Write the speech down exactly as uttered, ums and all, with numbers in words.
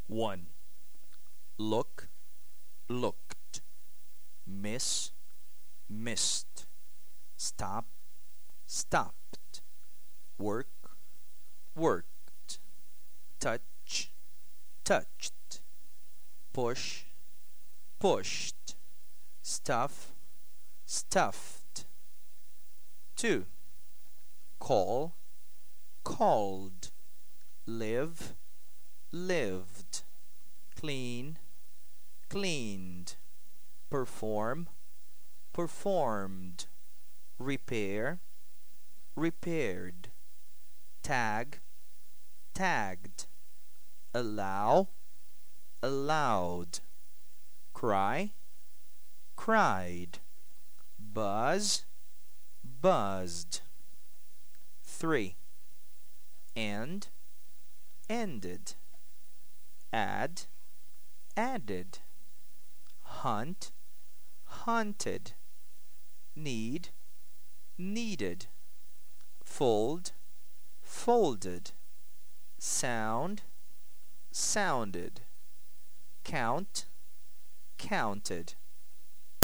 one. Look, looked. Miss, missed. Stop, stopped. Work, worked. Touch, touched. Push, pushed. Stuff, stuffed. two. Call, called. Live, lived. Clean, cleaned. Perform, performed. Repair, repaired. Tag, tagged. Allow, allowed. Cry, cried. Buzz, buzzed. three. End, ended. Add, added. Hunt, hunted. Need, needed. Fold, folded. Sound, sounded. Count, counted.